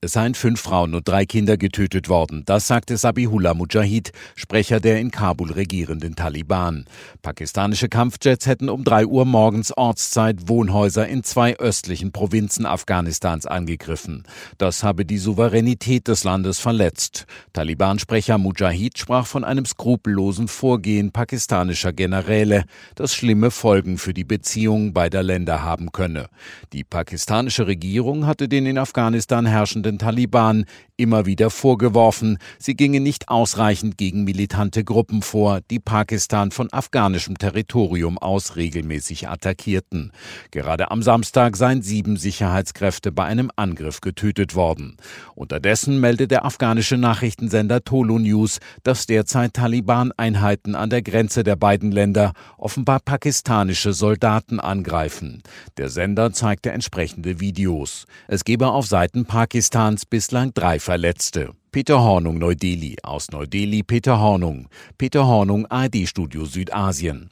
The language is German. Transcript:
Es seien 5 Frauen und 3 Kinder getötet worden. Das sagte Zabihullah Mujahid, Sprecher der in Kabul regierenden Taliban. Pakistanische Kampfjets hätten um 3 Uhr morgens Ortszeit Wohnhäuser in 2 östlichen Provinzen Afghanistans angegriffen. Das habe die Souveränität des Landes verletzt. Taliban-Sprecher Mujahid sprach von einem skrupellosen Vorgehen pakistanischer Generäle, das schlimme Folgen für die Beziehungen beider Länder haben könne. Die pakistanische Regierung hatte den in Afghanistan herrschenden Taliban immer wieder vorgeworfen, sie ginge nicht ausreichend gegen militante Gruppen vor, die Pakistan von afghanischem Territorium aus regelmäßig attackierten. Gerade am Samstag seien 7 Sicherheitskräfte bei einem Angriff getötet worden. Unterdessen meldet der afghanische Nachrichtensender Tolo News, dass derzeit Taliban-Einheiten an der Grenze der beiden Länder offenbar pakistanische Soldaten angreifen. Der Sender zeigte entsprechende Videos. Es gebe auf Seiten Pakistans bislang 3 Verletzte. Peter Hornung, Neu-Delhi. Aus Neu-Delhi Peter Hornung. Peter Hornung, ARD-Studio Südasien.